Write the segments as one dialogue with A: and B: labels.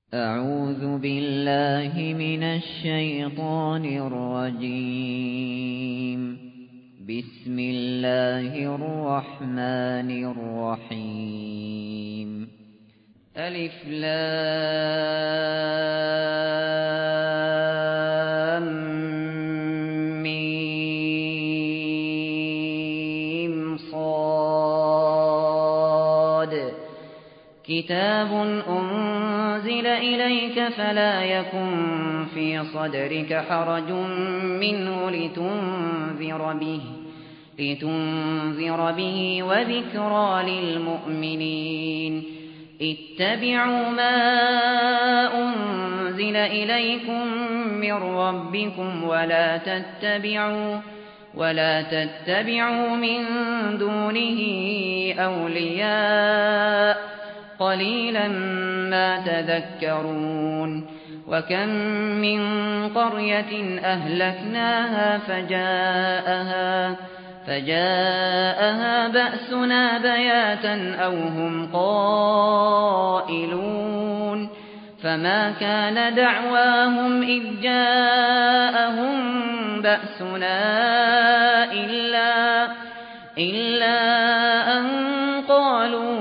A: أعوذ بالله من الشيطان الرجيم. بسم الله الرحمن الرحيم. ألف لام ميم صاد. كتاب أنزل إليك فلا يكن في صدرك حرج منه لتنذر به وذكرى للمؤمنين. اتبعوا ما أنزل إليكم من ربكم ولا تتبعوا من دونه أولياء قليلا ما تذكرون. وكم من قرية أهلكناها فجاءها بأسنا بياتا أو هم قائلون. فما كان دعواهم إذ جاءهم بأسنا إلا أن قالوا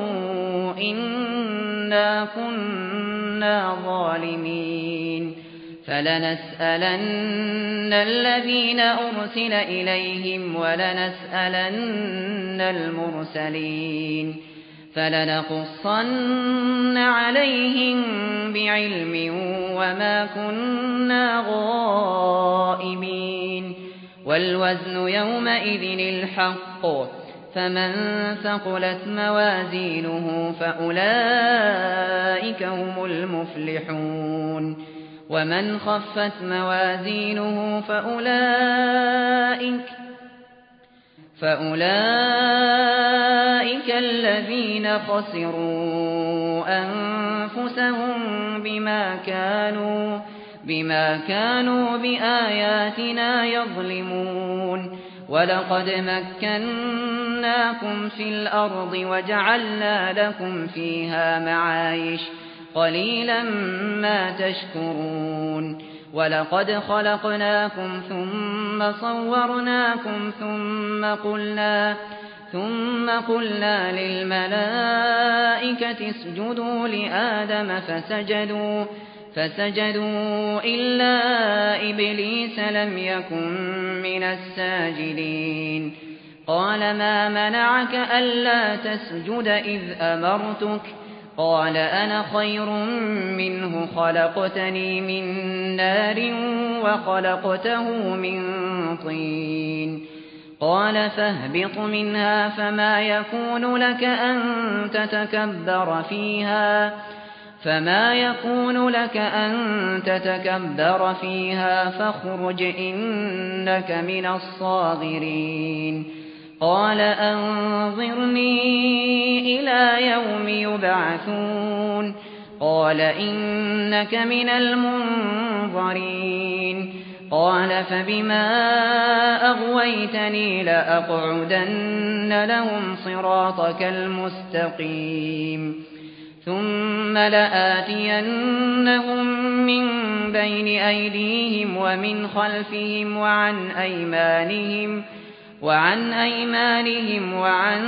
A: إنا كنا ظالمين. فلنسألن الذين أرسل إليهم ولنسألن المرسلين. فلنقصن عليهم بعلم وما كنا غائبين. والوزن يومئذ الحق. فمن ثقلت موازينه فأولئك هم المفلحون. ومن خفت موازينه فأولئك الذين خسروا أنفسهم بما كانوا بآياتنا يظلمون. ولقد مكناكم في الأرض وجعلنا لكم فيها معايش قليلا ما تشكرون. ولقد خلقناكم ثم صورناكم ثم قلنا للملائكة اسجدوا لآدم فسجدوا إلا إبليس لم يكن من الساجدين. قال ما منعك ألا تسجد إذ أمرتك؟ قال أنا خير منه خلقتني من نار وخلقته من طين. قال فاهبط منها فما يكون لك أن تتكبر فيها فاخرج إنك من الصاغرين. قال أنظرني إلى يوم يبعثون. قال إنك من المنظرين. قال فبما أغويتني لأقعدن لهم صراطك المستقيم. ثم لآتينهم من بين أيديهم ومن خلفهم وعن أيمانهم وعن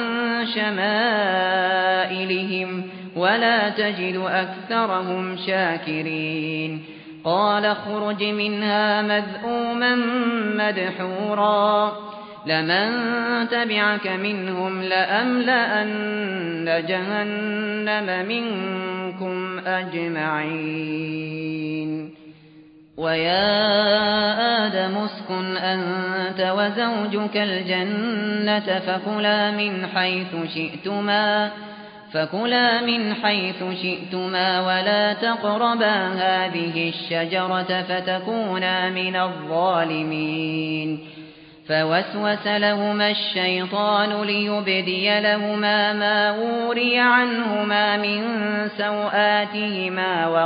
A: شمائلهم ولا تجد أكثرهم شاكرين. قال اخرج منها مذءوما مدحورا لمن تبعك منهم لأملأن جهنم منكم أجمعين. ويا آدم اسكن أنت وزوجك الجنة فكلا من حيث شئتما ولا تقربا هذه الشجرة فتكونا من الظالمين. فوسوس لهما الشيطان ليبدي لهما ما وري عنهما من سوآتهما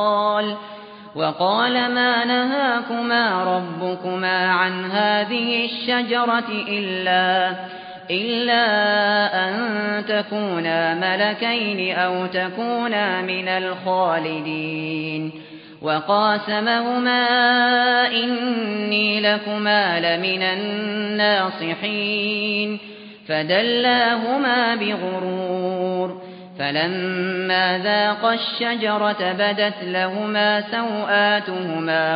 A: وقال ما نهاكما ربكما عن هذه الشجرة إلا أن تكونا ملكين أو تكونا من الخالدين وقاسمهما إني لكما لمن الناصحين فدلاهما بغرور فلما ذاقا الشجرة بدت لهما سوآتهما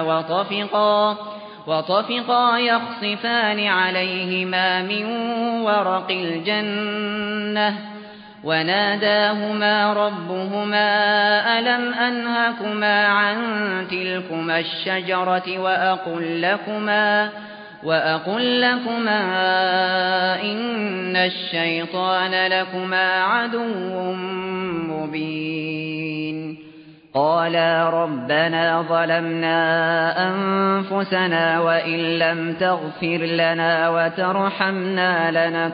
A: وطفقا يخصفان عليهما من ورق الجنة وناداهما ربهما ألم أنهكما عن تلكما الشجرة وأقل لكما إن الشيطان لكما عدو مبين قالا ربنا ظلمنا أنفسنا وإن لم تغفر لنا وترحمنا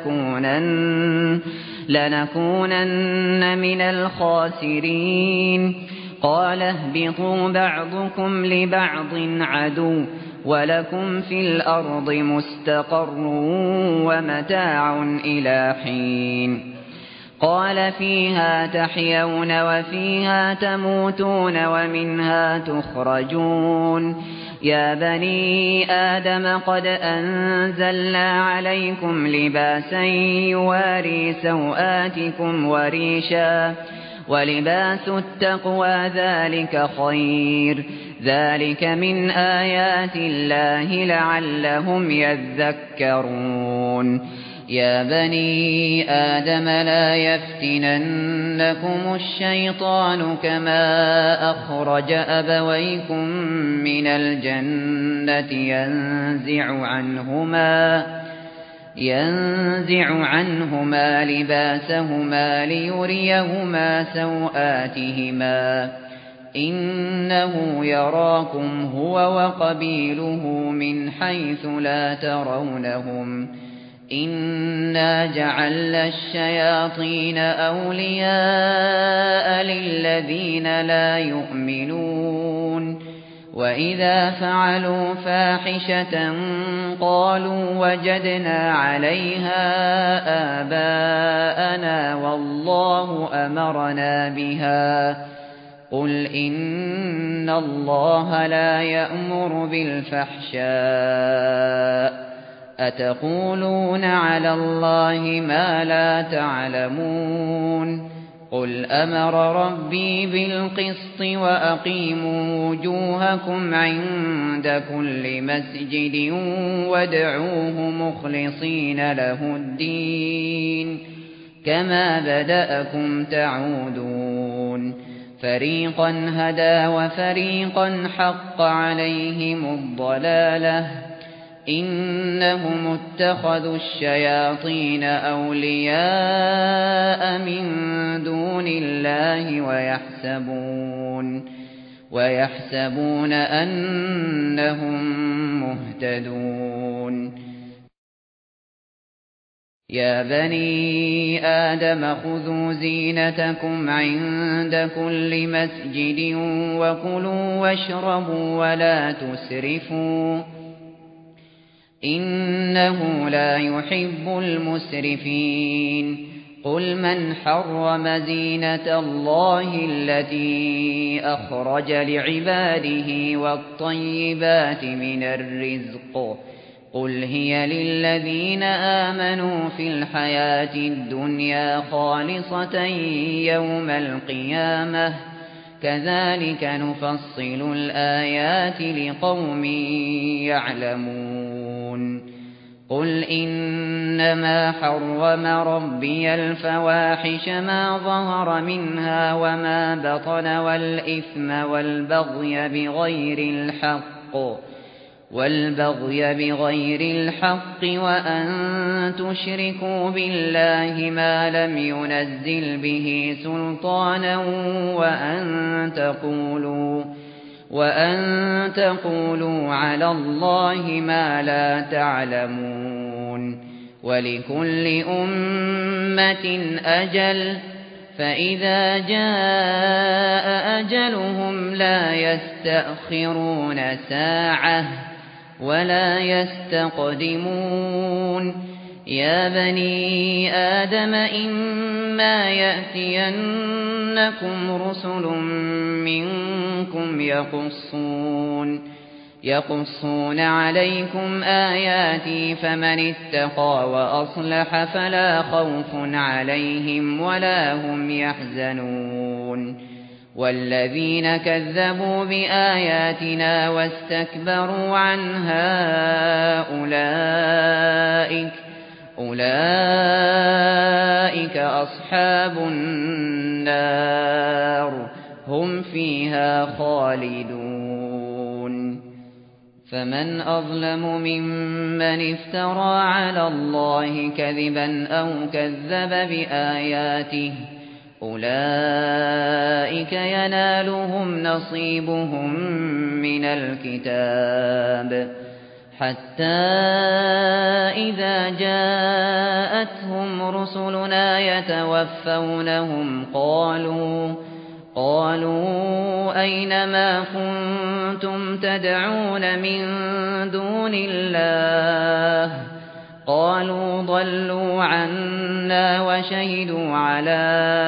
A: لنكونن من الخاسرين قال اهبطوا بعضكم لبعض عدو ولكم في الأرض مستقر ومتاع إلى حين قال فيها تحيون وفيها تموتون ومنها تخرجون يا بني آدم قد أنزلنا عليكم لباسا يواري سوآتكم وريشا ولباس التقوى ذلك خير ذلك من آيات الله لعلهم يذكرون يا بني آدم لا يفتننكم الشيطان كما أخرج أبويكم من الجنة ينزع عنهما لباسهما ليريهما سوآتهما إنه يراكم هو وقبيله من حيث لا ترونهم إنا جعلنا الشياطين أولياء للذين لا يؤمنون وإذا فعلوا فاحشة قالوا وجدنا عليها آباءنا والله أمرنا بها قل إن الله لا يأمر بالفحشاء أتقولون على الله ما لا تعلمون قل أمر ربي بالقسط وأقيموا وجوهكم عند كل مسجد وادعوه مخلصين له الدين كما بدأكم تعودون فريقا هدى وفريقا حق عليهم الضلالة إنهم اتخذوا الشياطين أولياء من دون الله ويحسبون أنهم مهتدون يا بني آدم خذوا زينتكم عند كل مسجد وكلوا واشربوا ولا تسرفوا إنه لا يحب المسرفين قل من حرم زينة الله التي أخرج لعباده والطيبات من الرزق قل هي للذين آمنوا في الحياة الدنيا خالصة يوم القيامة كذلك نفصل الآيات لقوم يعلمون قل إنما حرم ربي الفواحش ما ظهر منها وما بطن والإثم والبغي بغير الحق وأن تشركوا بالله ما لم ينزل به سلطانا وأن تقولوا على الله ما لا تعلمون ولكل أمة أجل فإذا جاء أجلهم لا يستأخرون ساعة ولا يستقدمون يا بني آدم إما يأتينكم رسل منكم يقصون عليكم آياتي فمن اتقى وأصلح فلا خوف عليهم ولا هم يحزنون والذين كذبوا بآياتنا واستكبروا عنها أولئك أصحاب النار هم فيها خالدون فمن أظلم ممن افترى على الله كذبا أو كذب بآياته أولئك ينالهم نصيبهم من الكتاب حتى إذا جاءتهم رسلنا يتوفونهم قالوا أين ما كنتم تدعون من دون الله قالوا ضلوا عنا وشهدوا على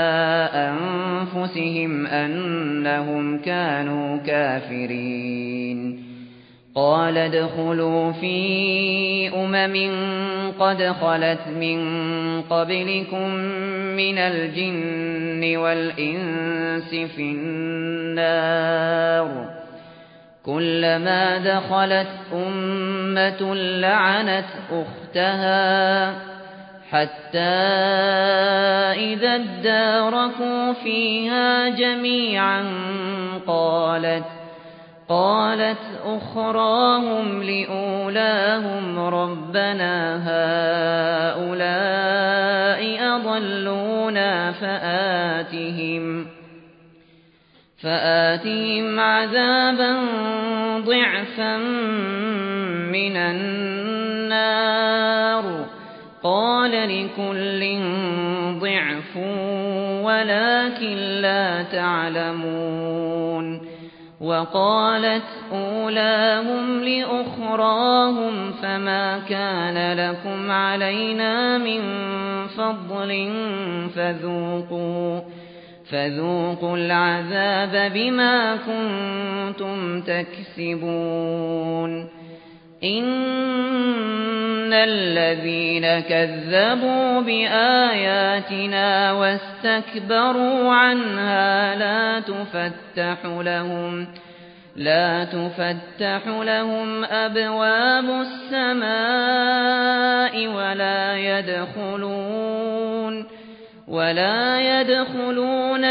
A: أنفسهم أنهم كانوا كافرين قال ادخلوا في قد خلت من قبلكم من الجن والإنس في النار كلما دخلت أمة لعنت أختها حتى إذا اداركوا فيها جميعا قالت أخراهم لأولاهم ربنا هؤلاء أضلونا فآتهم عذابا ضعفا من النار قال لكل ضعف ولكن لا تعلمون وقالت أولاهم لأخراهم فما كان لكم علينا من فضل فذوقوا العذاب بما كنتم تكسبون إن الذين كذبوا بآياتنا واستكبروا عنها لا تفتح لهم أبواب السماء ولا يدخلون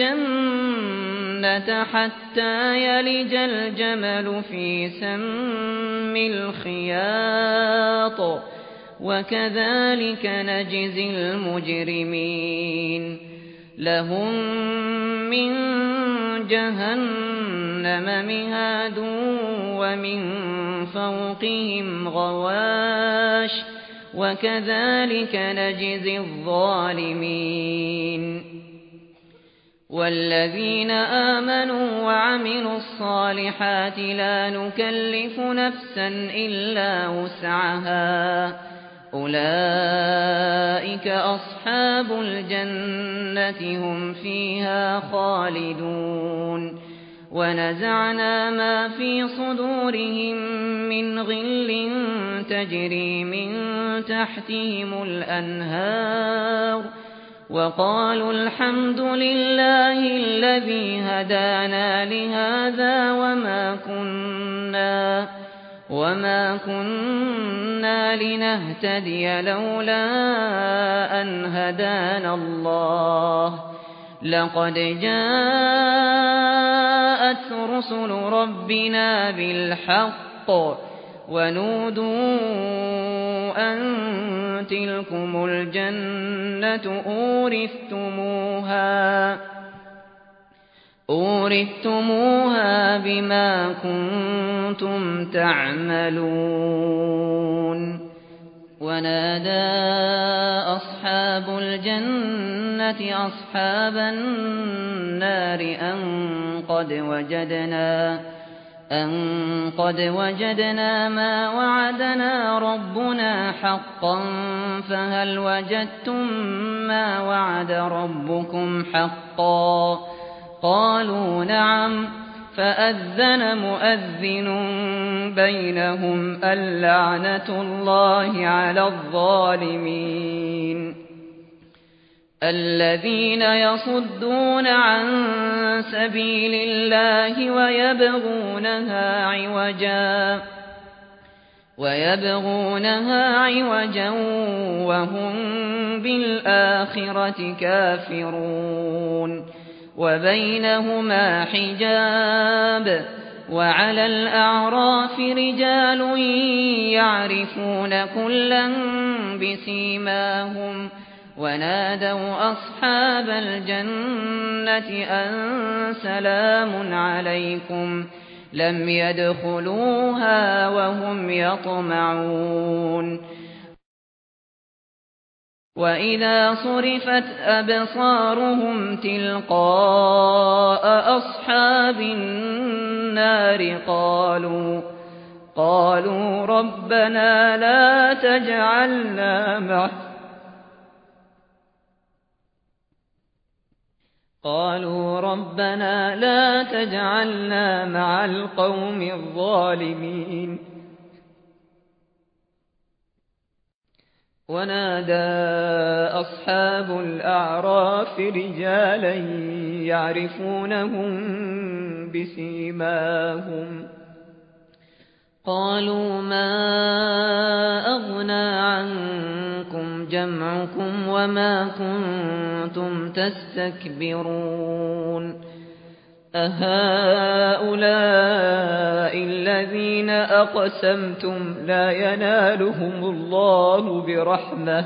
A: الجنة حتى يلج الجمل في سم الخياط وكذلك نجزي المجرمين لهم من جهنم مهاد ومن فوقهم غواش وكذلك نجزي الظالمين والذين آمنوا وعملوا الصالحات لا نكلف نفسا إلا وسعها أولئك أصحاب الجنة هم فيها خالدون ونزعنا ما في صدورهم من غل تجري من تحتهم الأنهار وقالوا الحمد لله الذي هدانا لهذا وما كنا لنهتدي لولا أن هدانا الله لقد جاءت رسل ربنا بالحق ونودوا أن تلكم الجنة أورثتموها بما كنتم تعملون ونادى أصحاب الجنة أصحاب النار أن أن قد وجدنا ما وعدنا ربنا حقا فهل وجدتم ما وعد ربكم حقا قالوا نعم فأذن مؤذن بينهم اللعنة الله على الظالمين الذين يصدون عن سبيل الله ويبغونها عوجا وهم بالآخرة كافرون وبينهما حجاب وعلى الأعراف رجال يعرفون كلا بسيماهم ونادوا أصحاب الجنة أن سلام عليكم لم يدخلوها وهم يطمعون وإذا صرفت أبصارهم تلقاء أصحاب النار قالوا ربنا لا تجعلنا مع القوم الظالمين ونادى أصحاب الأعراف رجالا يعرفونهم بسيماهم قالوا ما أغنى عنكم جمعكم وما كنتم تستكبرون أهؤلاء الذين أقسمتم لا ينالهم الله برحمة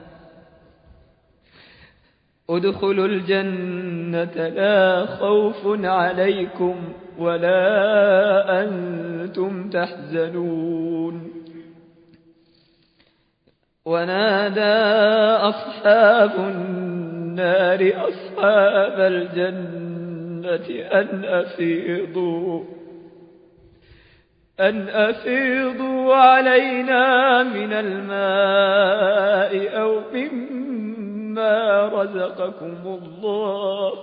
A: ادخلوا الجنة لا خوف عليكم ولا أنتم تحزنون ونادى أصحاب النار أصحاب الجنة أن أفيضوا علينا من الماء أو مما رزقكم الله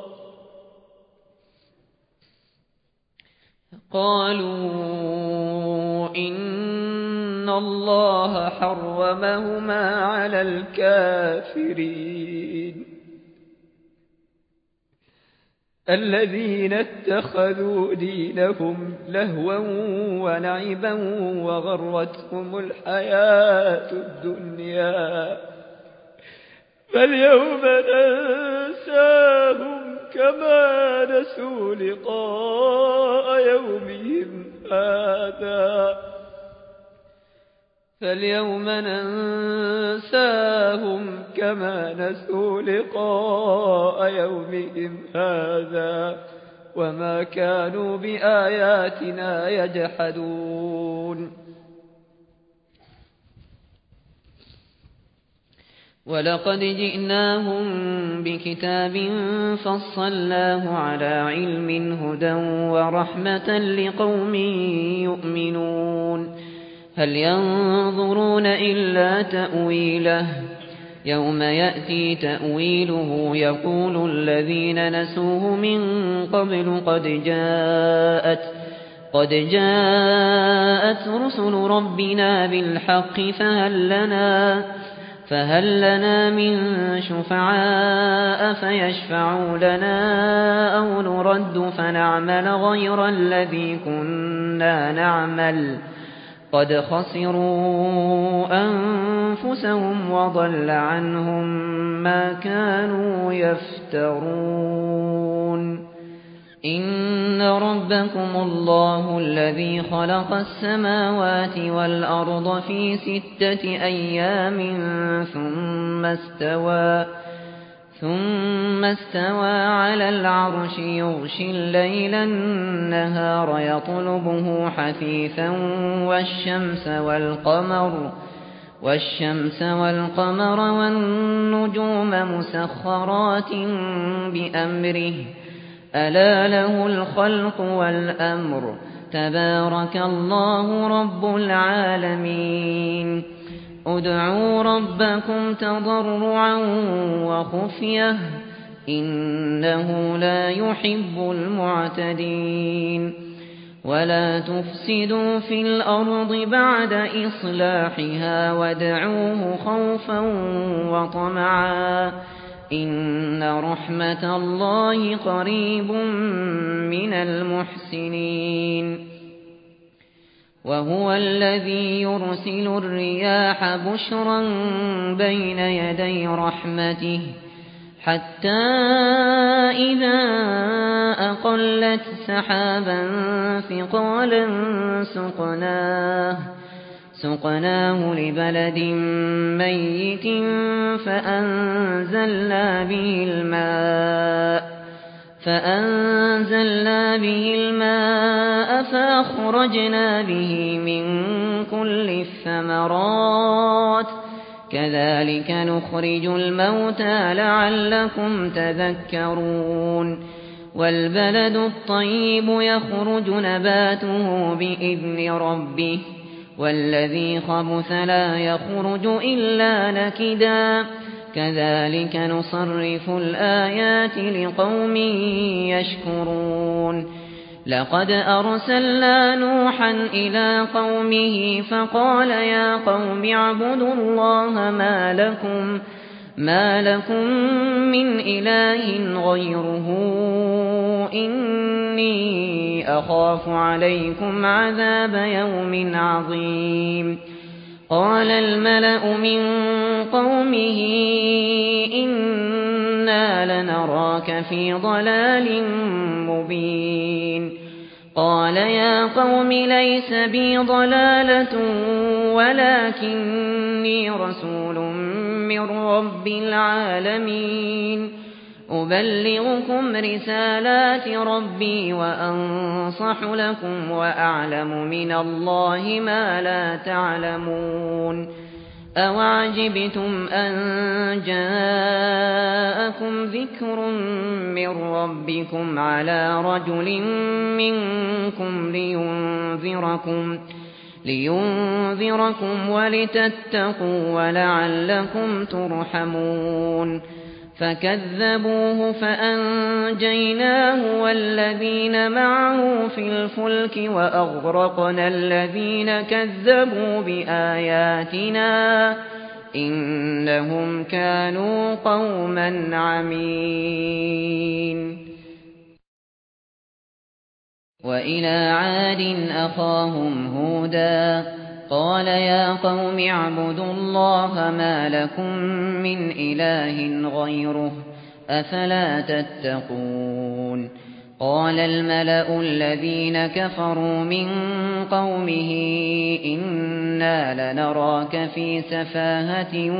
A: قالوا إن الله حرمهما على الكافرين الذين اتخذوا دينهم لهوا ولعبا وغرتهم الحياة الدنيا فاليوم ننساهم كما نسوا لقاء يومهم هذا وما كانوا بآياتنا يجحدون ولقد جئناهم بكتاب فصلناه على علم هدى ورحمة لقوم يؤمنون هل ينظرون إلا تأويله يوم يأتي تأويله يقول الذين نسوه من قبل قد جاءت رسل ربنا بالحق فهل لنا من شفعاء فيشفعوا لنا أو نرد فنعمل غير الذي كنا نعمل قد خسروا أنفسهم وضل عنهم ما كانوا يفترون إن ربكم الله الذي خلق السماوات والأرض في 6 أيام ثم استوى على العرش يغشي الليل النهار يطلبه حثيثا والشمس والقمر والنجوم مسخرات بأمره ألا له الخلق والأمر تبارك الله رب العالمين ادعوا ربكم تضرعا وخفية إنه لا يحب المعتدين ولا تفسدوا في الأرض بعد إصلاحها وادعوه خوفا وطمعا إن رحمة الله قريب من المحسنين وهو الذي يرسل الرياح بشرا بين يدي رحمته حتى إذا أقلت سحابا ثقالا سقناه لبلد ميت فأنزلنا به الماء فأخرجنا به من كل الثمرات كذلك نخرج الموتى لعلكم تذكرون والبلد الطيب يخرج نباته بإذن ربه والذي خبث لا يخرج إلا نكدا كذلك نصرف الآيات لقوم يشكرون لقد أرسلنا نوحا إلى قومه فقال يا قوم اعبدوا الله ما لكم من إله غيره إني أخاف عليكم عذاب يوم عظيم قال الملأ من قومه إنا لنراك في ضلال مبين قال يا قوم ليس بي ضلالة ولكني رسول من رب العالمين أبلغكم رسالات ربي وأنصح لكم وأعلم من الله ما لا تعلمون أوعجبتم أن جاءكم ذكر من ربكم على رجل منكم لينذركم ولتتقوا ولعلكم ترحمون فكذبوه فأنجيناه والذين معه في الفلك وأغرقنا الذين كذبوا بآياتنا إنهم كانوا قوما عمين وإلى عاد أخاهم هودا قال يا قوم اعبدوا الله ما لكم من إله غيره أفلا تتقون قال الملأ الذين كفروا من قومه إنا لنراك في سفاهة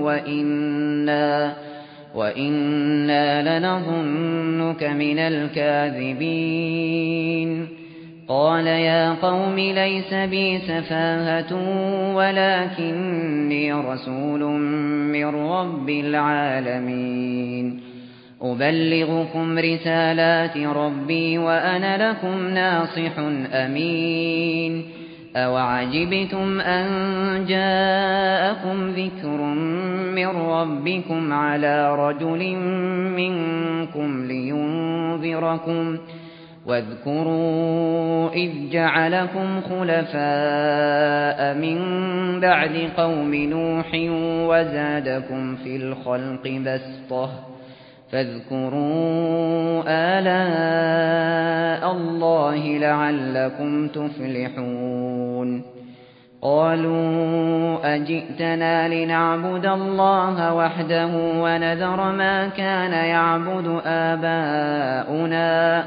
A: وإنا لنظنك من الكاذبين قال يا قوم ليس بي سفاهة ولكني رسول من رب العالمين أبلغكم رسالات ربي وأنا لكم ناصح أمين أوعجبتم أن جاءكم ذكر من ربكم على رجل منكم لينذركم واذكروا إذ جعلكم خلفاء من بعد قوم نوح وزادكم في الخلق بسطة فاذكروا آلاء الله لعلكم تفلحون قالوا أجئتنا لنعبد الله وحده ونذر ما كان يعبد آباؤنا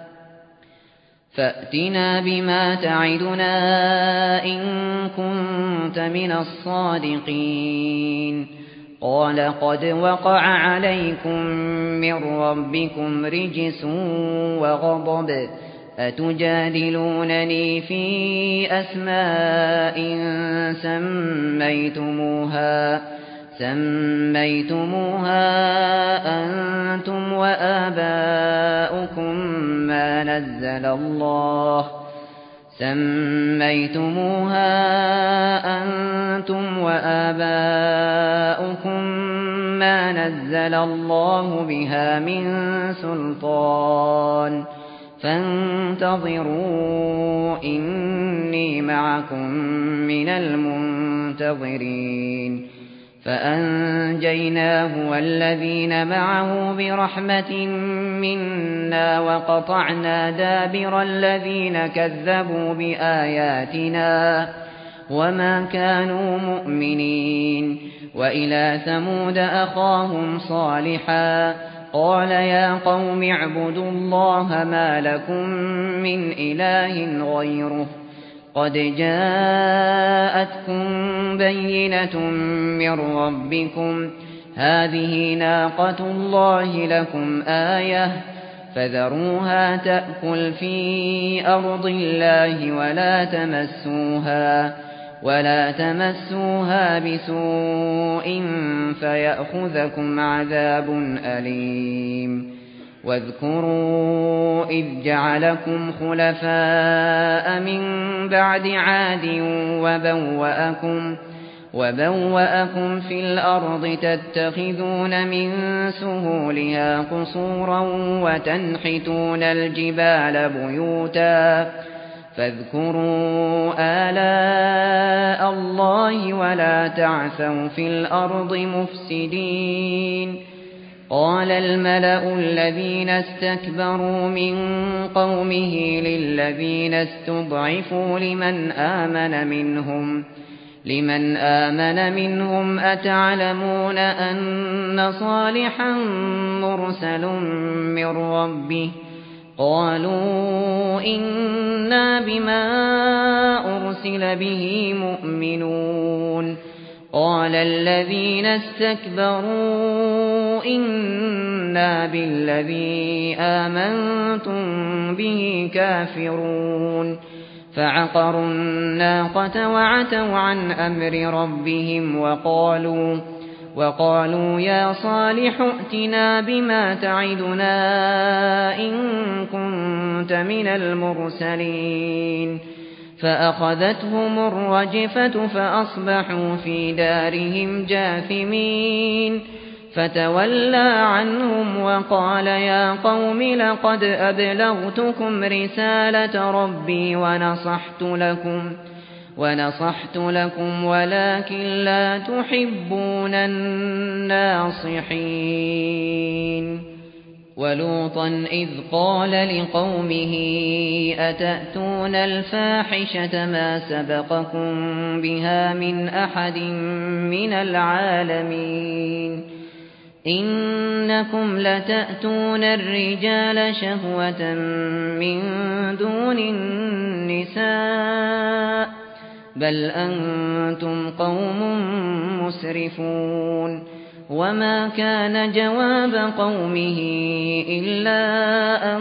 A: فأتنا بما تعدنا إن كنت من الصادقين قال قد وقع عليكم من ربكم رجس وغضب أتجادلونني في أسماء سميتموها أنتم وآباؤكم ما نزل سميتموها أنتم وآباؤكم ما نزل الله بها من سلطان فانتظروا إني معكم من المنتظرين فأنجيناه والذين معه برحمة منا وقطعنا دابر الذين كذبوا بآياتنا وما كانوا مؤمنين وإلى ثمود أخاهم صالحا قال يا قوم اعبدوا الله ما لكم من إله غيره قد جاءتكم بينة من ربكم هذه ناقة الله لكم آية فذروها تأكل في أرض الله ولا تمسوها بسوء فيأخذكم عذاب أليم واذكروا إذ جعلكم خلفاء من بعد عاد وبوأكم في الأرض تتخذون من سهولها قصورا وتنحتون الجبال بيوتا فاذكروا آلاء الله ولا تعثوا في الأرض مفسدين قال الملأ الذين استكبروا من قومه للذين استضعفوا لمن آمن منهم أتعلمون أن صالحا مرسل من ربه قالوا إنا بما أرسل به مؤمنون قال الذين استكبروا إنا بالذي آمنتم به كافرون فعقروا الناقة وعتوا عن أمر ربهم وقالوا يا صالح ائتنا بما تعدنا إن كنت من المرسلين فأخذتهم الرجفة فأصبحوا في دارهم جاثمين فتولى عنهم وقال يا قوم لقد أبلغتكم رسالة ربي ونصحت لكم ولكن لا تحبون الناصحين ولوطا إذ قال لقومه أتأتون الفاحشة ما سبقكم بها من أحد من العالمين إنكم لتأتون الرجال شهوة من دون النساء بل أنتم قوم مسرفون وما كان جواب قومه إلا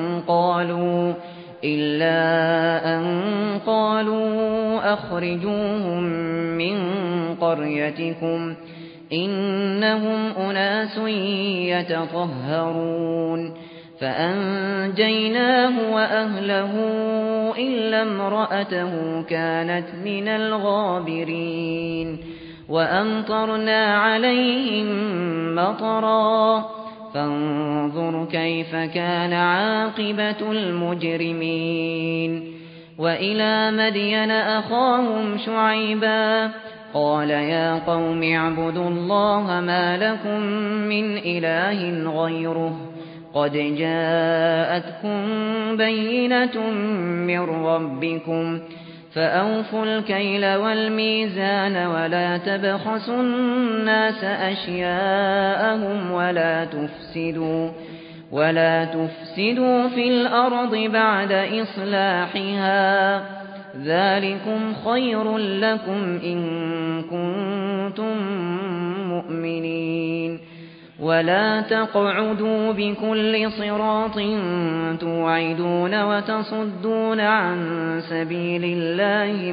A: أن قالوا أخرجوهم من قريتكم إنهم أناس يتطهرون فأنجيناه وأهله إلا امرأته كانت من الغابرين وأمطرنا عليهم مطرا فانظر كيف كان عاقبة المجرمين وإلى مدين أخاهم شعيبا قال يا قوم اعبدوا الله ما لكم من إله غيره قد جاءتكم بينة من ربكم فأوفوا الكيل والميزان ولا تبخسوا الناس أشياءهم ولا تفسدوا في الأرض بعد إصلاحها ذلكم خير لكم إن كنتم مؤمنين ولا تقعدوا بكل صراط توعدون وتصدون عن سبيل الله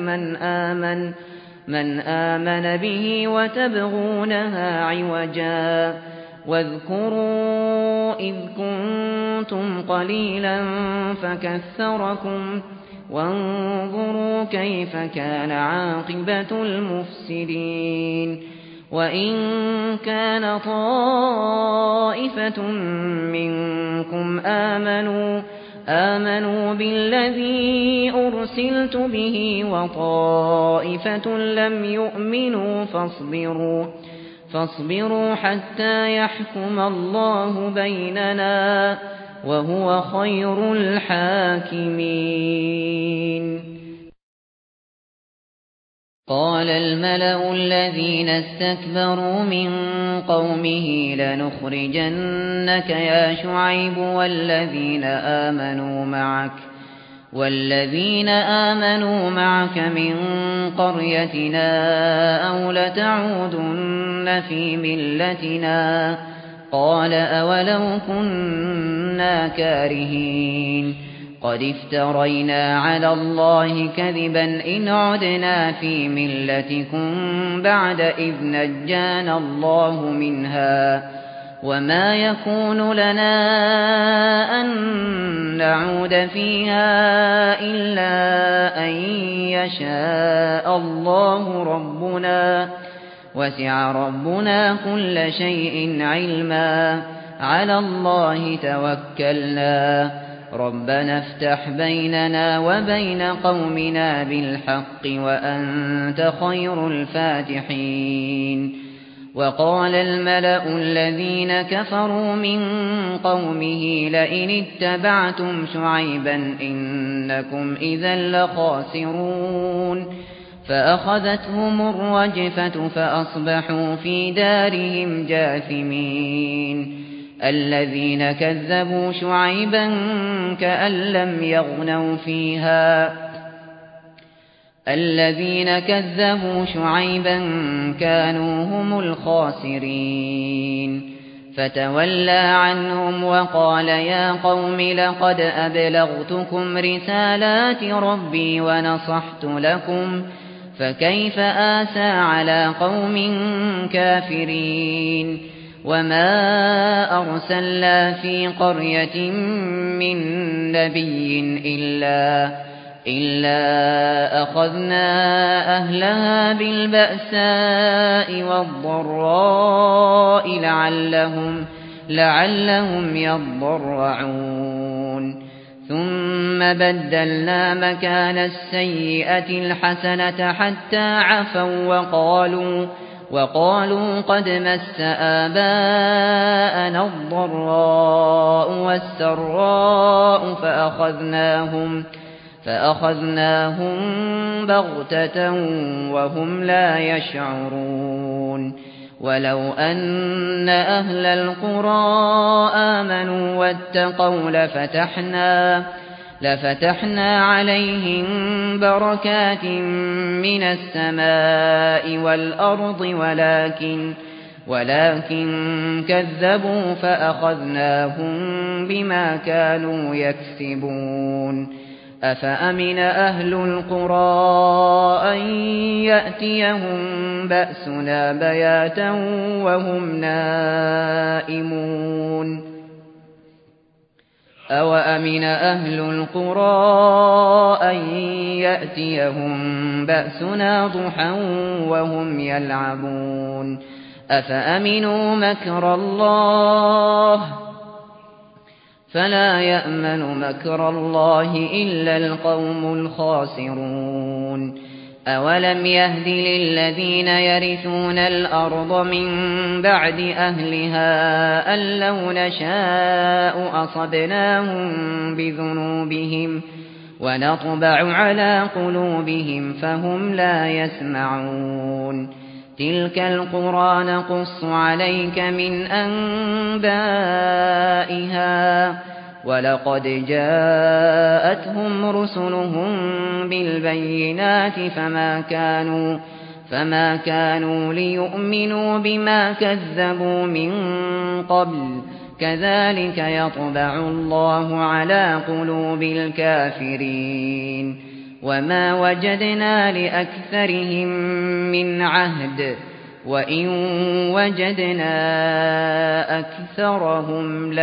A: من آمن به وتبغونها عوجا واذكروا إذ كنتم قليلا فكثركم وانظروا كيف كان عاقبة المفسدين وإن كان طائفة منكم آمنوا بالذي أرسلت به وطائفة لم يؤمنوا فاصبروا حتى يحكم الله بيننا وهو خير الحاكمين. قال الملأ الذين استكبروا من قومه لنخرجنك يا شعيب والذين آمنوا معك من قريتنا أو لتعودن في ملتنا قال أولو كنا كارهين قد افترينا على الله كذبا إن عدنا في ملتكم بعد إذ نجانا الله منها وما يكون لنا أن نعود فيها إلا أن يشاء الله ربنا وسع ربنا كل شيء علما على الله توكلنا ربنا افتح بيننا وبين قومنا بالحق وأنت خير الفاتحين. وقال الملأ الذين كفروا من قومه لئن اتبعتم شعيبا إنكم إذا لخاسرون فأخذتهم الرجفة فأصبحوا في دارهم جاثمين. الذين كذبوا شعيبا كأن لم يغنوا فيها الذين كذبوا شعيبا كانوا هم الخاسرين. فتولى عنهم وقال يا قوم لقد أبلغتكم رسالات ربي ونصحت لكم فكيف آسى على قوم كافرين. وما أرسلنا في قرية من نبي إلا أخذنا أهلها بالبأساء والضراء لعلهم يضرعون. ثم بدلنا مكان السيئة الحسنة حتى عفوا وقالوا قد مس آباءنا الضراء والسراء فأخذناهم بغتة وهم لا يشعرون. ولو أن أهل القرى آمنوا واتقوا لفتحنا عليهم بركات من السماء والأرض ولكن كذبوا فأخذناهم بما كانوا يكسبون. أفأمن أهل القرى أن يأتيهم بأسنا بياتا وهم نائمون أوأمن أهل القرى أن يأتيهم بأسنا ضحى وهم يلعبون أفأمنوا مكر الله فلا يأمن مكر الله إلا القوم الخاسرون. أولم يهد للذين يرثون الأرض من بعد أهلها أن لو نشاء أصبناهم بذنوبهم ونطبع على قلوبهم فهم لا يسمعون. تلك القرى نقص عليك من أنبائها ولقد جاءتهم رسلهم بالبينات فما كانوا ليؤمنوا بما كذبوا من قبل كذلك يطبع الله على قلوب الكافرين. وما وجدنا لأكثرهم من عهد وإن وجدنا أكثرهم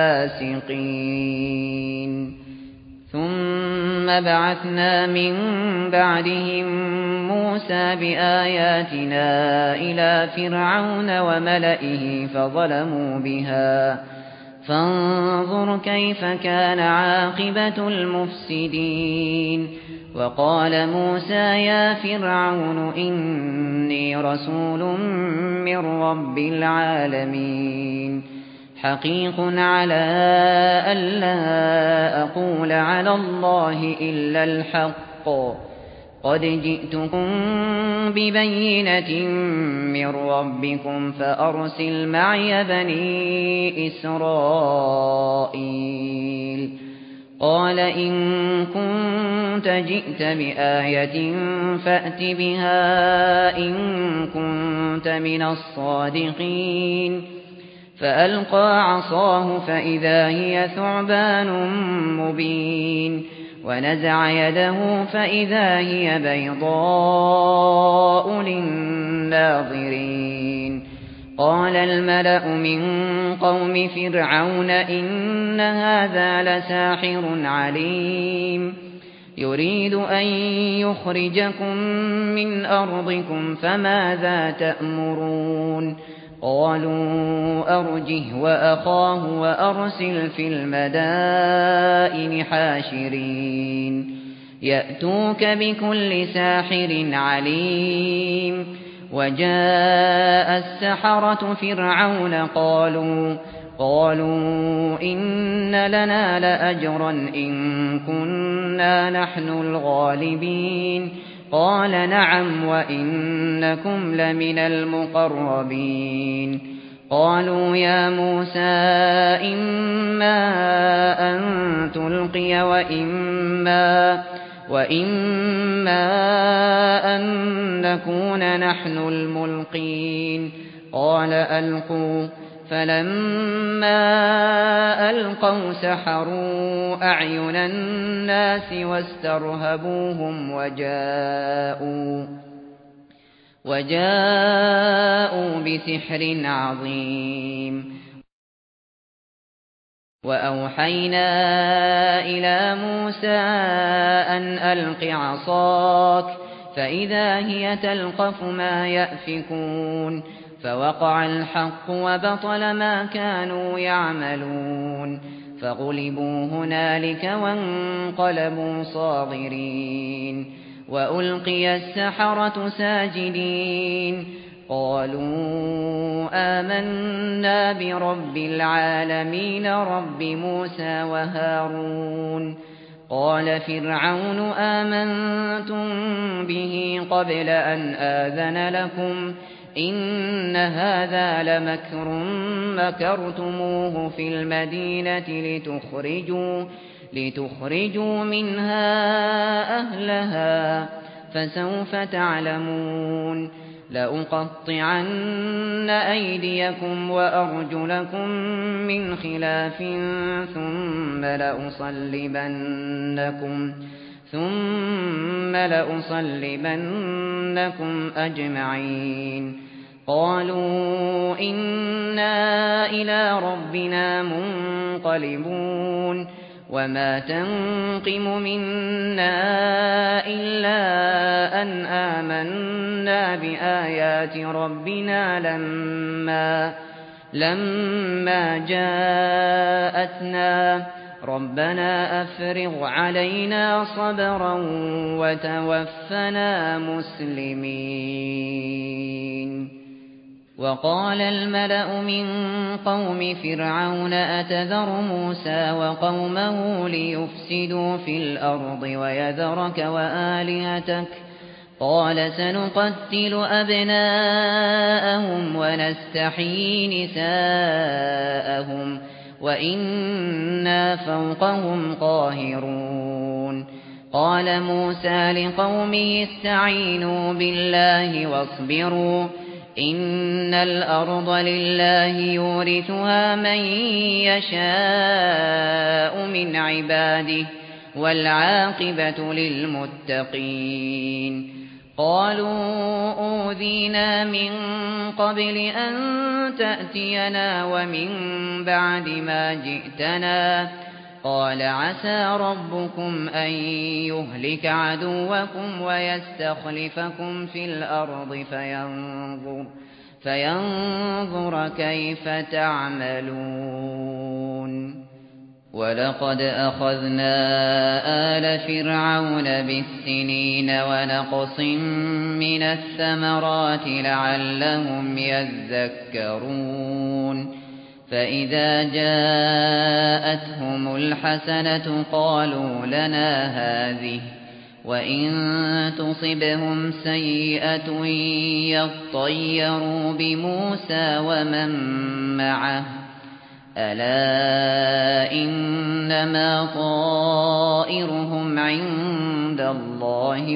A: لفاسقين ثم بعثنا من بعدهم موسى بآياتنا إلى فرعون وملئه فظلموا بها فانظر كيف كان عاقبة المفسدين وقال موسى يا فرعون إني رسول من رب العالمين حقيق على ألا أقول على الله إلا الحق قد جئتكم ببينة من ربكم فأرسل معي بني إسرائيل قال إن كنت جئت بآية فأت بها إن كنت من الصادقين فألقى عصاه فإذا هي ثعبان مبين ونزع يده فإذا هي بيضاء للناظرين قال الملأ من قوم فرعون إن هذا لساحر عليم يريد أن يخرجكم من أرضكم فماذا تأمرون قالوا أرجه وأخاه وأرسل في المدائن حاشرين يأتوك بكل ساحر عليم وجاء السحرة فرعون قالوا إن لنا لأجرا إن كنا نحن الغالبين قال نعم وإنكم لمن المقربين قالوا يا موسى إما أن تلقي وإما أن نكون نحن الملقين قال ألقوا فلما ألقوا سحروا أعين الناس واسترهبوهم وجاءوا بسحر عظيم وأوحينا إلى موسى أن ألق عصاك فإذا هي تلقف ما يأفكون فوقع الحق وبطل ما كانوا يعملون فغلبوا هنالك وانقلبوا صاغرين وألقي السحرة ساجدين قالوا آمنا برب العالمين رب موسى وهارون قال فرعون آمنتم به قبل أن آذن لكم إن هذا لمكر مكرتموه في المدينة لتخرجوا منها أهلها فسوف تعلمون لأقطعن أيديكم وأرجلكم من خلاف ثم لأصلبنكم أجمعين قالوا إنا إلى ربنا منقلبون وما تنقم منا إلا أن آمنا بآيات ربنا لما جاءتنا ربنا أفرغ علينا صبرا وتوفنا مسلمين وقال الملأ من قوم فرعون أتذر موسى وقومه ليفسدوا في الأرض ويذرك وآلهتك قال سنقتل أبناءهم ونستحيي نساءهم وإنا فوقهم قاهرون قال موسى لقومه استعينوا بالله واصبروا إن الأرض لله يورثها من يشاء من عباده والعاقبة للمتقين قالوا أوذينا من قبل أن تأتينا ومن بعد ما جئتنا قال عسى ربكم أن يهلك عدوكم ويستخلفكم في الأرض فينظر كيف تعملون ولقد أخذنا آل فرعون بالسنين ونقص من الثمرات لعلهم يذكرون فإذا جاءتهم الحسنة قالوا لنا هذه وإن تصبهم سيئة يطيروا بموسى ومن معه ألا إنما طائرهم عند الله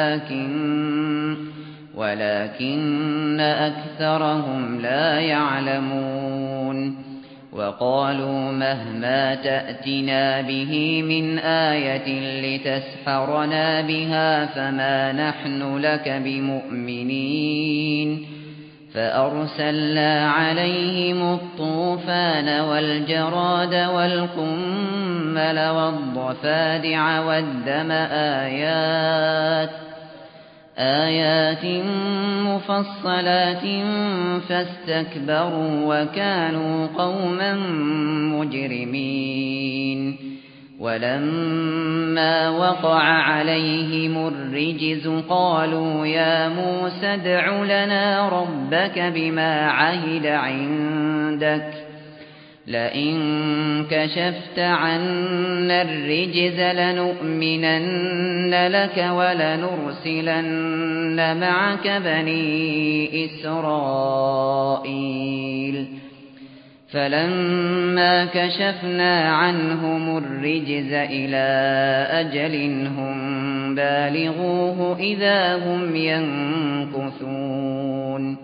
A: ولكن أكثرهم لا يعلمون وقالوا مهما تأتنا به من آية لتسحرنا بها فما نحن لك بمؤمنين فأرسلنا عليهم الطوفان والجراد والقمل والضفادع والدم آيات مفصلات فاستكبروا وكانوا قوما مجرمين ولما وقع عليهم الرجز قالوا يا موسى ادع لنا ربك بما عهد عندك لئن كشفت عنا الرجز لنؤمنن لك ولنرسلن معك بني إسرائيل فلما كشفنا عنهم الرجز إلى أجل هم بالغوه إذا هم ينكثون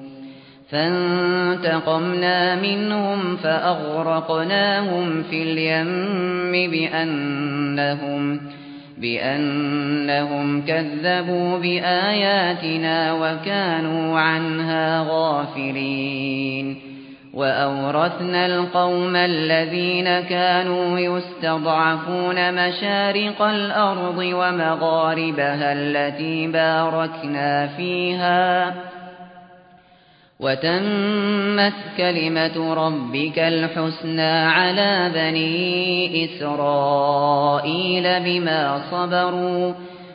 A: فانتقمنا منهم فأغرقناهم في اليم بأنهم كذبوا بآياتنا وكانوا عنها غافلين وأورثنا القوم الذين كانوا يستضعفون مشارق الأرض ومغاربها التي باركنا فيها وتمت كلمة ربك الحسنى على بني إسرائيل بما صبروا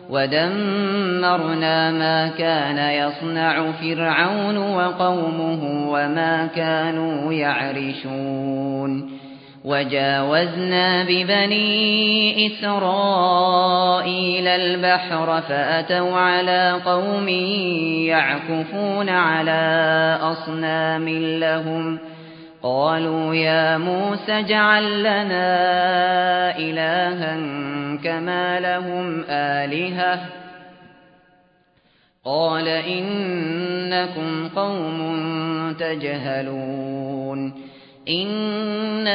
A: ودمرنا ما كان يصنع فرعون وقومه وما كانوا يعرشون وجاوزنا ببني إسرائيل البحر فأتوا على قوم يعكفون على أصنام لهم قالوا يا موسى اجعل لنا إلها كما لهم آلهة قال إنكم قوم تجهلون إن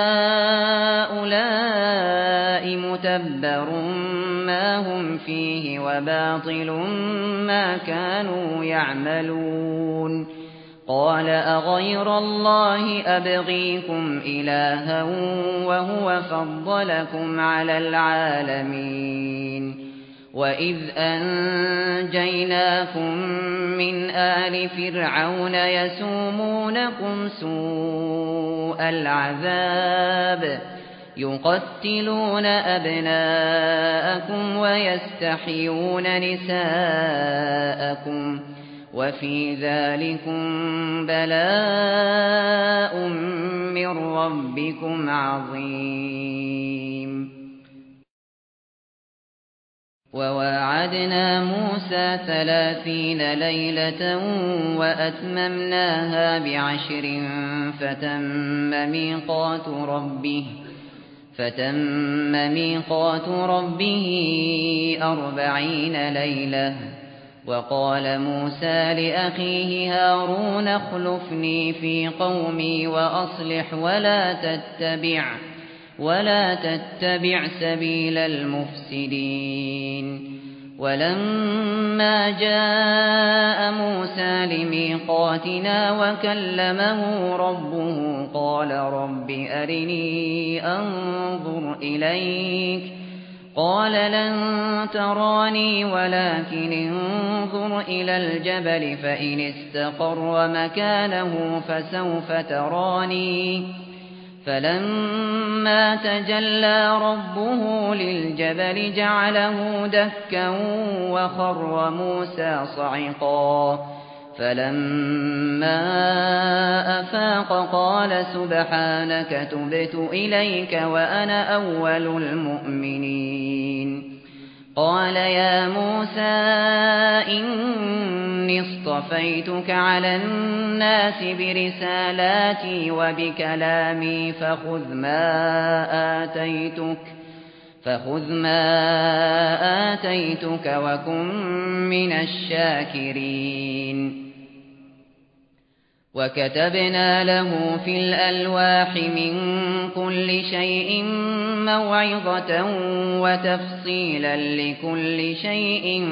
A: هؤلاء متبر ما هم فيه وباطل ما كانوا يعملون قال أغير الله أبغيكم إلها وهو فضلكم على العالمين وإذ أنجيناكم من آل فرعون يسومونكم سوء العذاب يقتلون أبناءكم ويستحيون نساءكم وفي ذلكم بلاء من ربكم عظيم وواعدنا موسى 30 ليلة وأتممناها ب10 فتم ميقات ربه 40 ليلة وقال موسى لأخيه هارون اخلفني في قومي وأصلح ولا تتبع سبيل المفسدين ولما جاء موسى لميقاتنا وكلمه ربه قال رب أرني أنظر إليك قال لن تراني ولكن انظر إلى الجبل فإن استقر مكانه فسوف تراني فلما تجلى ربه للجبل جعله دكا وخر موسى صعقا فلما أفاق قال سبحانك تبت إليك وأنا أول المؤمنين قال يا موسى إني اصطفيتك على الناس برسالاتي وبكلامي فخذ ما آتيتك وكن من الشاكرين وكتبنا له في الألواح من كل شيء موعظة وتفصيلا لكل شيء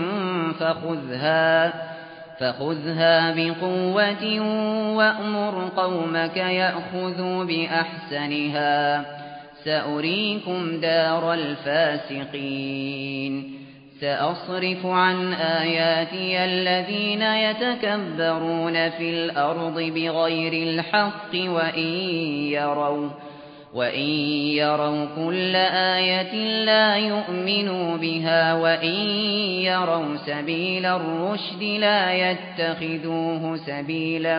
A: فخذها بقوة وأمر قومك يأخذوا بأحسنها سأريكم دار الفاسقين سأصرف عن آياتي الذين يتكبرون في الأرض بغير الحق وإن يروا كل آية لا يؤمنوا بها وإن يروا سبيل الرشد لا يتخذوه سبيلا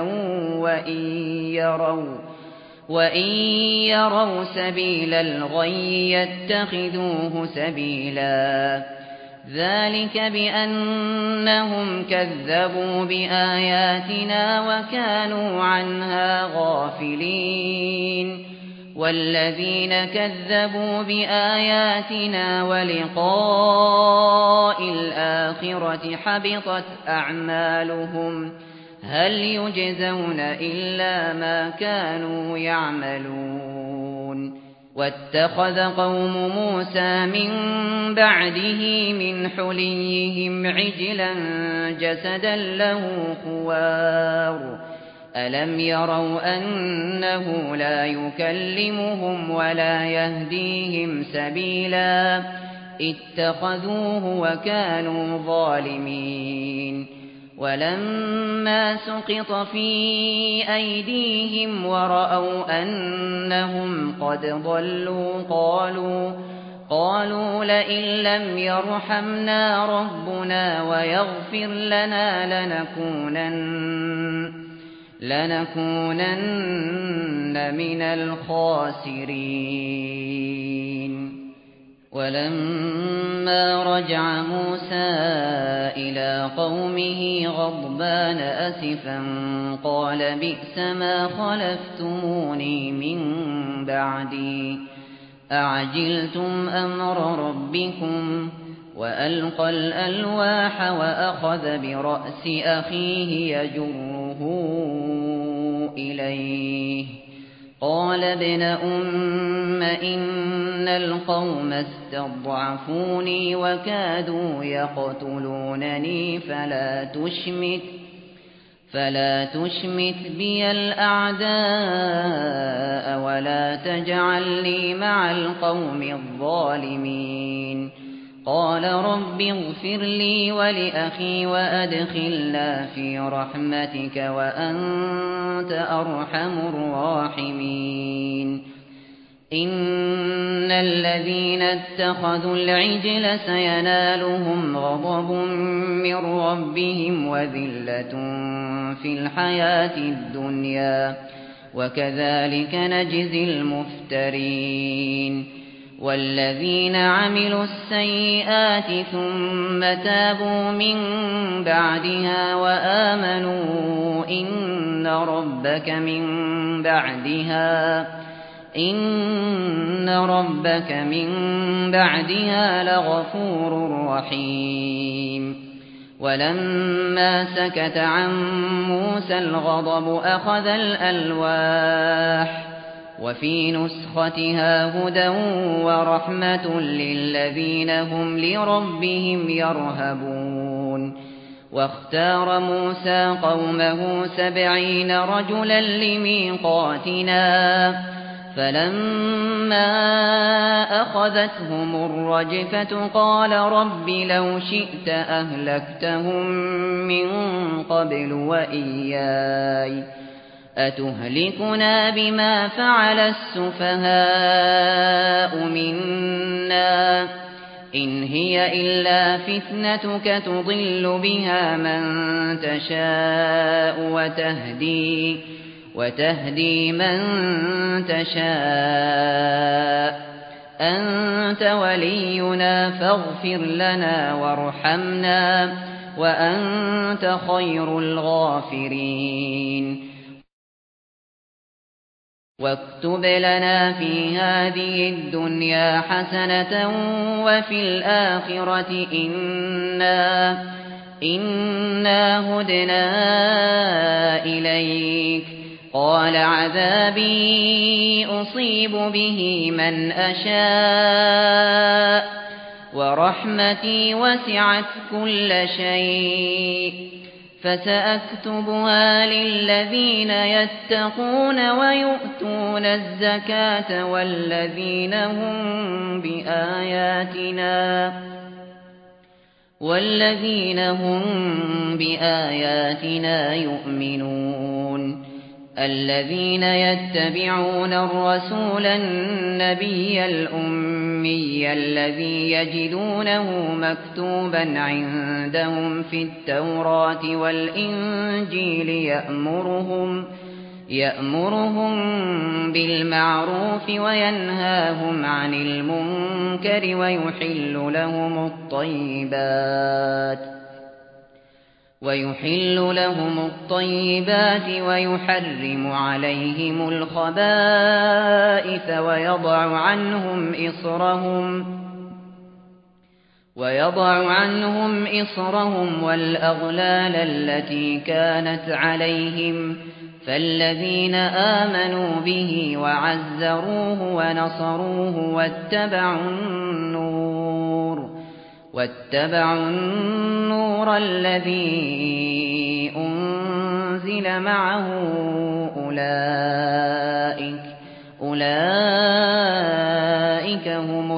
A: وإن يروا سبيل الغي يتخذوه سبيلا ذلك بأنهم كذبوا بآياتنا وكانوا عنها غافلين والذين كذبوا بآياتنا ولقاء الآخرة حبطت أعمالهم هل يجزون إلا ما كانوا يعملون واتخذ قوم موسى من بعده من حليهم عجلا جسدا له خوار ألم يروا أنه لا يكلمهم ولا يهديهم سبيلا اتخذوه وكانوا ظالمين ولما سقط في أيديهم ورأوا أنهم قد ضلوا قالوا لئن لم يرحمنا ربنا ويغفر لنا لنكونن من الخاسرين ولما رجع موسى إلى قومه غضبان أسفا قال بئس ما خلفتموني من بعدي أعجلتم أمر ربكم وألقى الألواح وأخذ برأس أخيه يجره إليه قال ابن أم إن القوم استضعفوني وكادوا يقتلونني فلا تشمت بي الأعداء ولا تجعلني مع القوم الظالمين قال رب اغفر لي ولأخي وأدخلنا في رحمتك وأنت أرحم الراحمين إن الذين اتخذوا العجل سينالهم غضب من ربهم وذلة في الحياة الدنيا وكذلك نجزي المفترين والذين عملوا السيئات ثم تابوا من بعدها وآمنوا إن ربك من بعدها لغفور رحيم ولما سكت عن موسى الغضب أخذ الألواح وفي نسختها هدى ورحمة للذين هم لربهم يرهبون واختار موسى قومه 70 رجلا لميقاتنا فلما أخذتهم الرجفة قال رب لو شئت أهلكتهم من قبل وإياي أتهلكنا بما فعل السفهاء منا إن هي إلا فتنتك تضل بها من تشاء وتهدي من تشاء أنت ولينا فاغفر لنا وارحمنا وأنت خير الغافرين واكتب لنا في هذه الدنيا حسنة وفي الآخرة إنا هدنا إليك قال عذابي أصيب به من أشاء ورحمتي وسعت كل شيء فسأكتبها للذين يتقون ويؤتون الزكاة والذين هم بآياتنا يؤمنون الذين يتبعون الرسول النبي الأمي الذي يجدونه مكتوبا عندهم في التوراة والإنجيل يأمرهم بالمعروف وينهاهم عن المنكر ويحل لهم الطيبات ويحرم عليهم الخبائث ويضع عنهم إصرهم والأغلال التي كانت عليهم فالذين آمنوا به وعزروه ونصروه واتبعوا النور الذي أنزل معه أولئك هم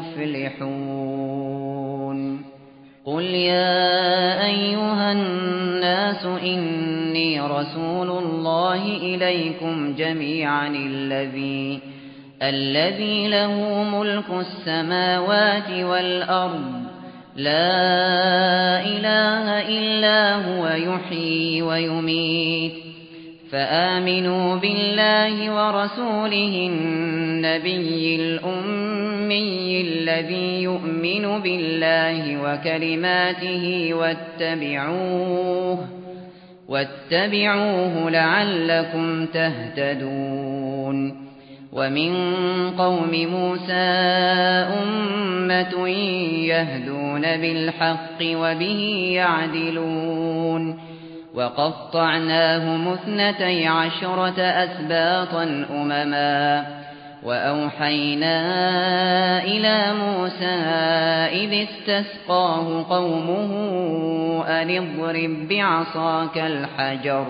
A: المفلحون قل يا أيها الناس إني رسول الله إليكم جميعا الذي له ملك السماوات والأرض لا إله إلا هو يحيي ويميت فآمنوا بالله ورسوله النبي الأمي الذي يؤمن بالله وكلماته واتبعوه لعلكم تهتدون ومن قوم موسى أمة يهدون بالحق وبه يعدلون وقطعناهم 12 أسباطا أمما وأوحينا إلى موسى إذ استسقاه قومه أن اضرب بعصاك الحجر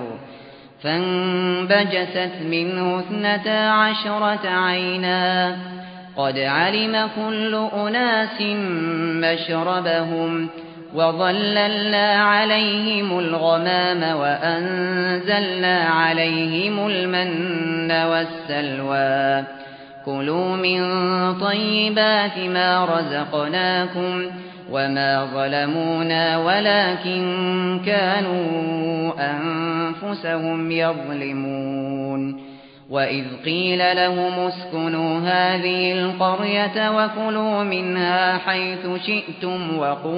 A: فانبجست منه 12 عينا قد علم كل أناس مشربهم وظللنا عليهم الغمام وأنزلنا عليهم المن والسلوى كلوا من طيبات ما رزقناكم وما ظلمونا ولكن كانوا أنفسهم يظلمون وإذ قيل لهم اسكنوا هذه القرية وكلوا منها حيث شئتم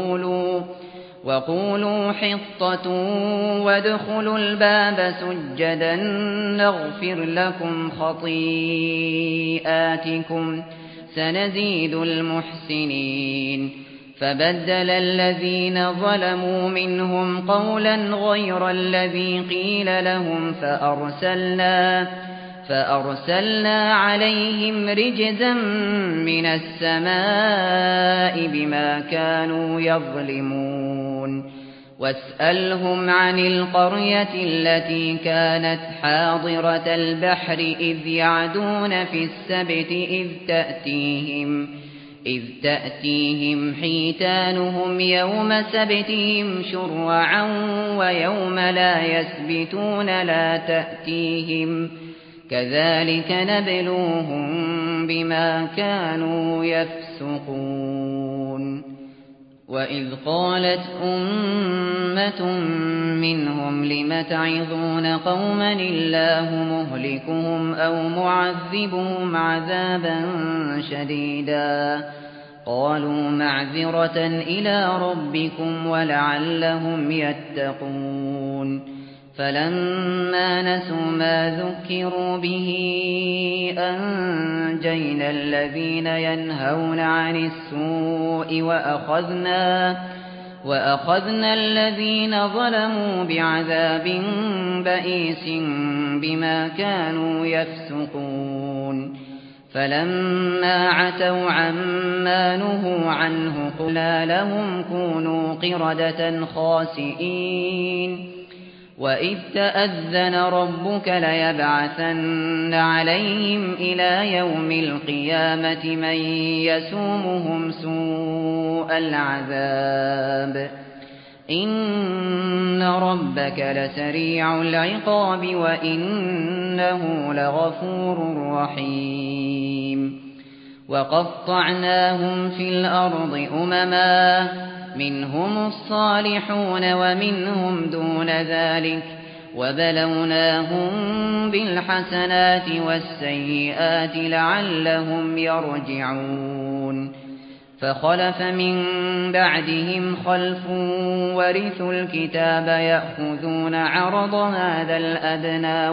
A: وقولوا حطة وادخلوا الباب سجدا نغفر لكم خطيئاتكم سنزيد المحسنين فبدل الذين ظلموا منهم قولا غير الذي قيل لهم فأرسلنا عليهم رجزا من السماء بما كانوا يظلمون واسألهم عن القرية التي كانت حاضرة البحر إذ يعدون في السبت إذ تأتيهم حيتانهم يوم سبتهم شرعا ويوم لا يسبتون لا تأتيهم كذلك نبلوهم بما كانوا يفسقون وإذ قالت أمة منهم لم تعظون قوما الله مهلكهم أو معذبهم عذابا شديدا قالوا معذرة إلى ربكم ولعلهم يتقون فلما نسوا ما ذكروا به أنجينا الذين ينهون عن السوء وأخذنا الذين ظلموا بعذاب بئيس بما كانوا يفسقون فلما عتوا عما نهوا عنه قلنا لهم كونوا قردة خاسئين وإذ تأذن ربك ليبعثن عليهم إلى يوم القيامة من يسومهم سوء العذاب إن ربك لسريع العقاب وإنه لغفور رحيم وقطعناهم في الأرض أمما منهم الصالحون ومنهم دون ذلك وبلوناهم بالحسنات والسيئات لعلهم يرجعون فخلف من بعدهم خلف ورثوا الكتاب يأخذون عرض هذا الأدنى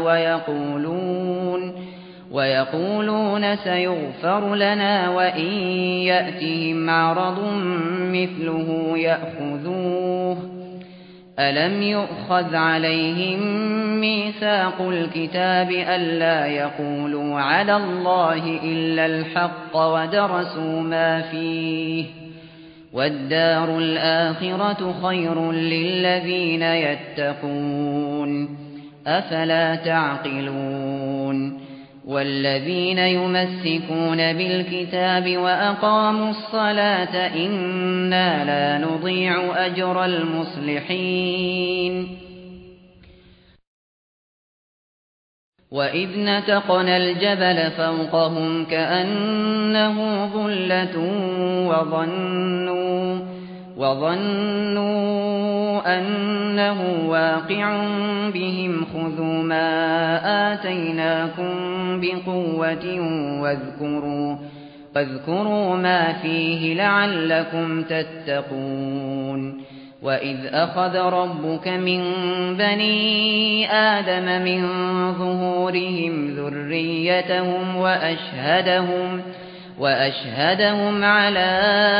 A: ويقولون سيغفر لنا وإن يأتهم عرض مثله يأخذوه ألم يؤخذ عليهم ميثاق الكتاب ألا يقولوا على الله إلا الحق ودرسوا ما فيه والدار الآخرة خير للذين يتقون أفلا تعقلون والذين يمسكون بالكتاب وأقاموا الصلاة إنا لا نضيع أجر المصلحين وإذ نتقنا الجبل فوقهم كأنه ظلة وظنوا أنه واقع بهم خذوا ما آتيناكم بقوة واذكروا ما فيه لعلكم تتقون وإذ أخذ ربك من بني آدم من ظهورهم ذريتهم وأشهدهم على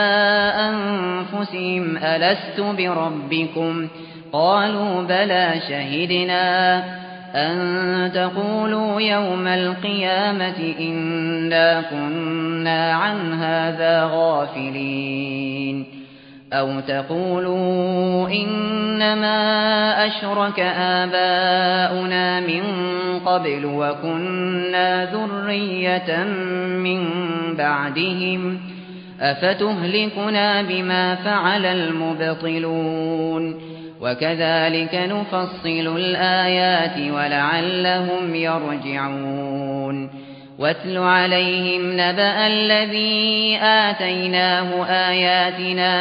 A: أنفسهم ألست بربكم قالوا بلى شهدنا أن تقولوا يوم القيامة إنا كنا عن هذا غافلين أو تقولوا إنما أشرك آباؤنا من قبل وكنا ذرية من بعدهم أفتهلكنا بما فعل المبطلون وكذلك نفصل الآيات ولعلهم يرجعون واتل عليهم نبأ الذي آتيناه آياتنا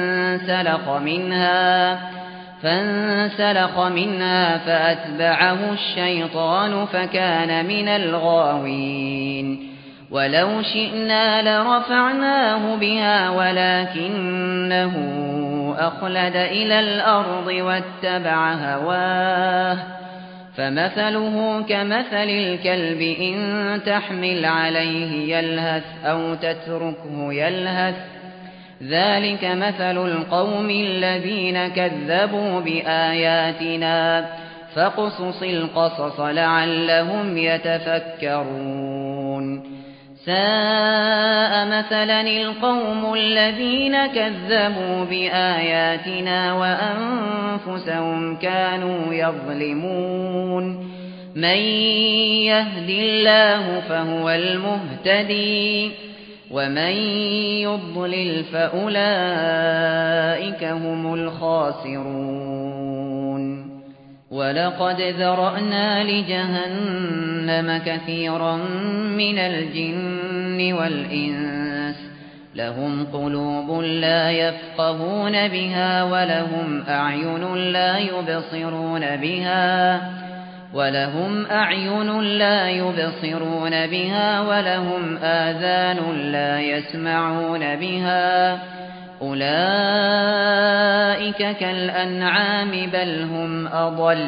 A: فانسلخ منها فأتبعه الشيطان فكان من الغاوين ولو شئنا لرفعناه بها ولكنه أخلد إلى الأرض واتبع هواه فمثله كمثل الكلب إن تحمل عليه يلهث أو تتركه يلهث ذلك مثل القوم الذين كذبوا بآياتنا فاقصص القصص لعلهم يتفكرون ساء مثلا القوم الذين كذبوا بآياتنا وأنفسهم كانوا يظلمون من يهد الله فهو المهتدي ومن يضلل فأولئك هم الخاسرون ولقد ذرأنا لجهنم كثيرا من الجن والإنس لهم قلوب لا يفقهون بها ولهم أعين لا يبصرون بها ولهم آذان لا يسمعون بها أولئك كالأنعام بل هم أضل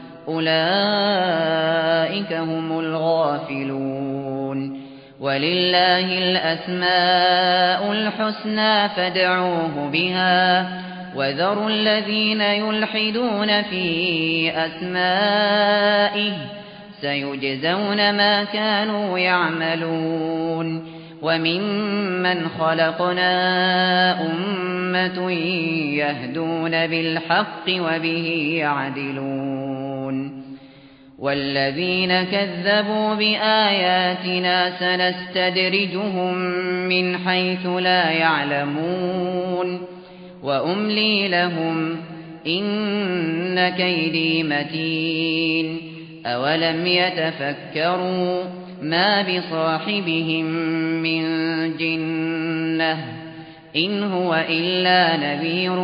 A: أولئك هم الغافلون ولله الأسماء الحسنى فادعوه بها وذروا الذين يلحدون في أسمائه سيجزون ما كانوا يعملون وممن خلقنا أمة يهدون بالحق وبه يعدلون والذين كذبوا بآياتنا سنستدرجهم من حيث لا يعلمون وأملي لهم إن كيدي متين أولم يتفكروا ما بصاحبهم من جنة إن هو إلا نذير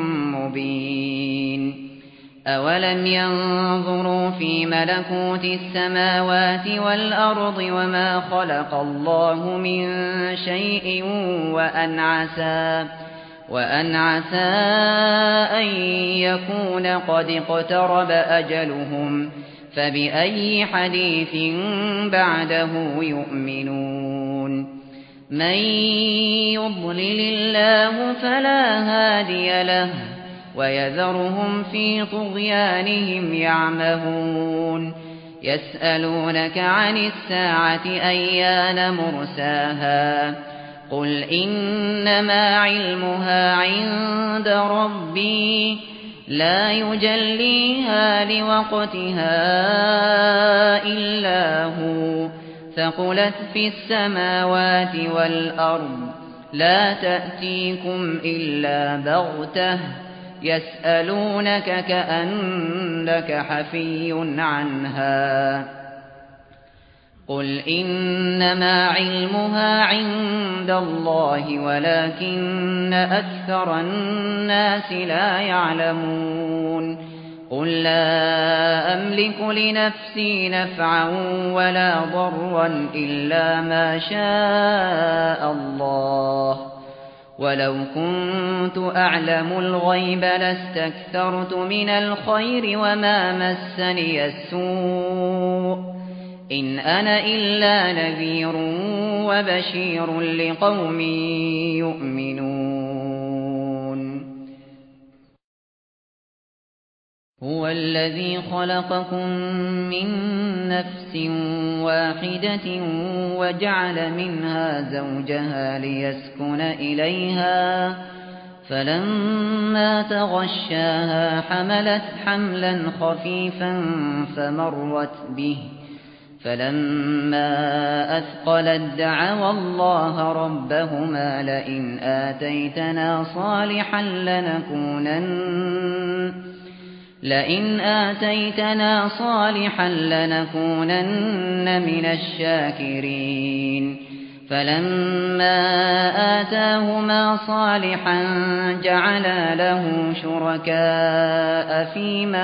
A: مبين أولم ينظروا في ملكوت السماوات والأرض وما خلق الله من شيء وأن عسى أن يكون قد اقترب أجلهم فبأي حديث بعده يؤمنون من يضلل الله فلا هادي له ويذرهم في طغيانهم يعمهون يسألونك عن الساعة أيان مرساها قل إنما علمها عند ربي لا يجليها لوقتها إلا هو ثقلت في السماوات والأرض لا تأتيكم إلا بغتة يسألونك كأنك حفي عنها قل إنما علمها عند الله ولكن أكثر الناس لا يعلمون قل لا أملك لنفسي نفعا ولا ضرا إلا ما شاء الله ولو كنت أعلم الغيب لاستكثرت من الخير وما مسني السوء إن أنا إلا نذير وبشير لقوم يؤمنون هو الذي خلقكم من نفس واحدة وجعل منها زوجها ليسكن إليها فلما تغشاها حملت حملا خفيفا فمرت به فلما أثقلت دعوا الله ربهما لئن آتيتنا صالحا لنكونن من الشاكرين فلما آتاهما صالحا جعلا له شركاء فيما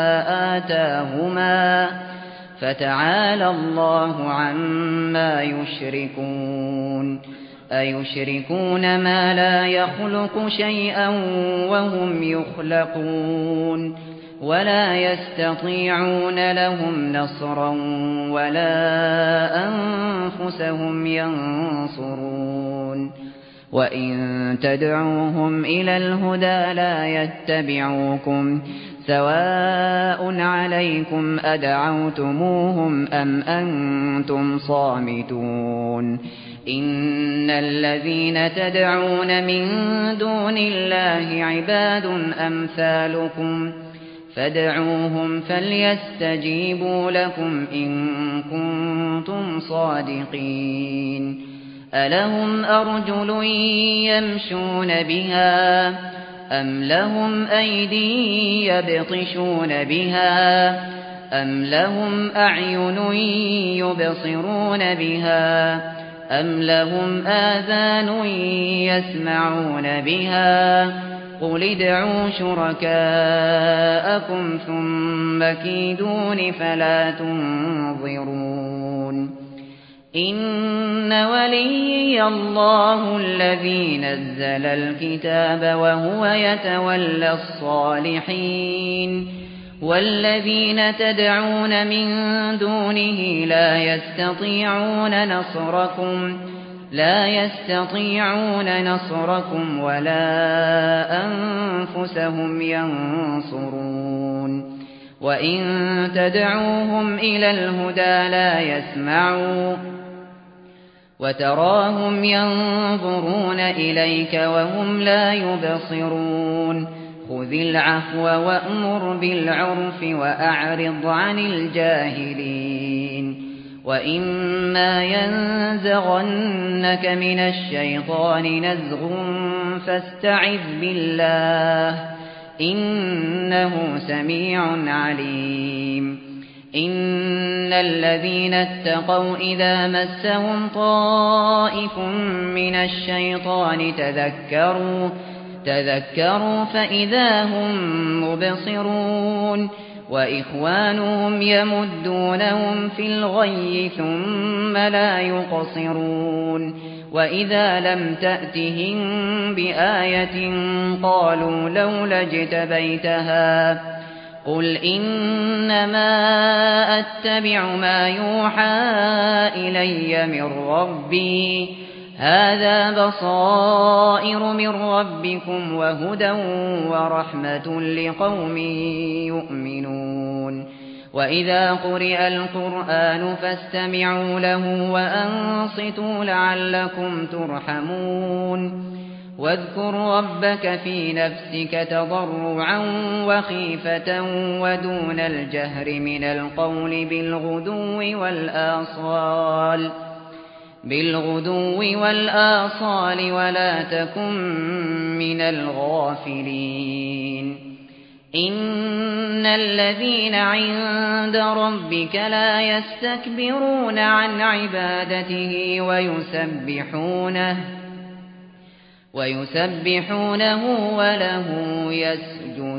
A: آتاهما فتعالى الله عما يشركون أيشركون ما لا يخلق شيئا وهم يخلقون ولا يستطيعون لهم نصرا ولا أنفسهم ينصرون وإن تدعوهم إلى الهدى لا يتبعوكم سواء عليكم أدعوتموهم أم أنتم صامتون إن الذين تدعون من دون الله عباد أمثالكم فادعوهم فليستجيبوا لكم إن كنتم صادقين ألهم أرجل يمشون بها أم لهم أيدي يبطشون بها أم لهم أعين يبصرون بها أم لهم آذان يسمعون بها قل ادعوا شركاءكم ثم كيدون فلا تنظرون إن وليي الله الذي نزل الكتاب وهو يتولى الصالحين والذين تدعون من دونه لا يستطيعون نصركم ولا أنفسهم ينصرون وإن تدعوهم إلى الهدى لا يسمعوا وتراهم ينظرون إليك وهم لا يبصرون خذ العفو وأمر بالعرف وأعرض عن الجاهلين وإما ينزغنك من الشيطان نزغ فاستعذ بالله إنه سميع عليم إن الذين اتقوا إذا مسهم طائف من الشيطان تذكروا فإذا هم مبصرون وإخوانهم يمدونهم في الغي ثم لا يقصرون وإذا لم تأتهم بآية قالوا لولا اجتبيتها قل إنما أتبع ما يوحى إلي من ربي هذا بصائر من ربكم وهدى ورحمة لقوم يؤمنون وإذا قرئ القرآن فاستمعوا له وأنصتوا لعلكم ترحمون واذكر ربك في نفسك تضرعا وخيفة ودون الجهر من القول بالغدو والآصال ولا تكن من الغافلين إن الذين عند ربك لا يستكبرون عن عبادته ويسبحونه وله يسجدون